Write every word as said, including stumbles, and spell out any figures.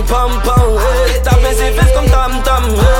pam pam, hey. Taper ses fesses comme tam tam, hey.